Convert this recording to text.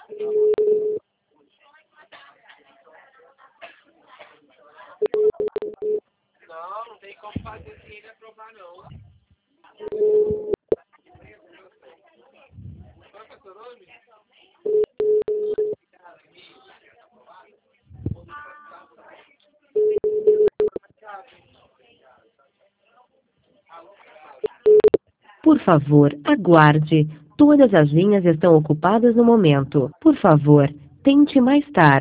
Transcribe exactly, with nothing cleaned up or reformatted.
Não, não tem como fazer sem ele aprovar, não. Qual é o seu nome? Por favor, aguarde. Todas as linhas estão ocupadas no momento. Por favor, tente mais tarde.